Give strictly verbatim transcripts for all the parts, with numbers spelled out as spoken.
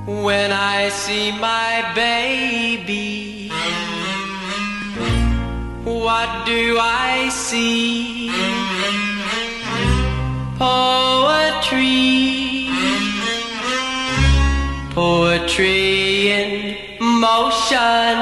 When I see my baby, what do I see? Poetry, poetry in motion,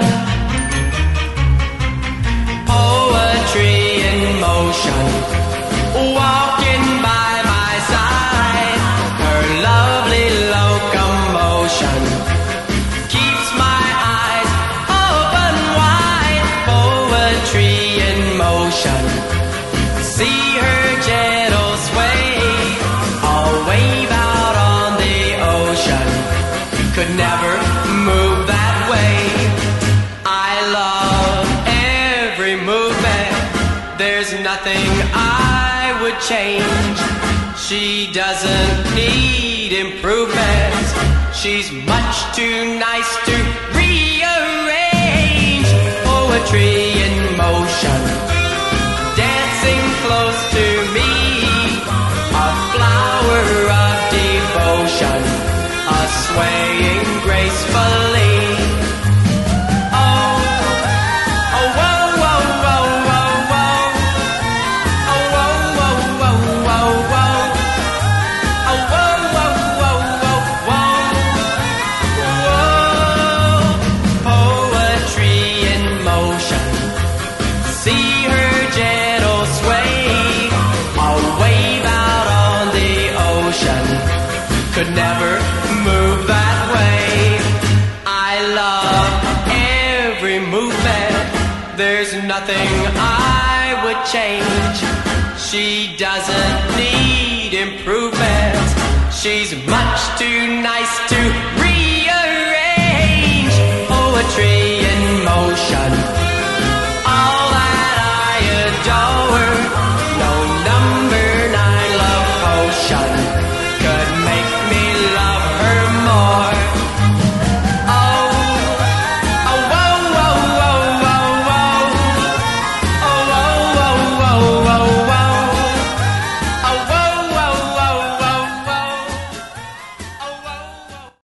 poetry in motion, walking by my side. Her lovely locomotion keeps my eyes open wide. Poetry in motion, see her gentle sway, all wave out on the ocean. Could never move that way. I love every movement, there's nothing I would change. She doesn't need improvement, she's much too nice to rearrange. Poetry in motion, dancing close to me, a flower of devotion, a swaying gracefully. Could never move that way. I love every movement, there's nothing I would change. She doesn't need improvement, she's much too nice to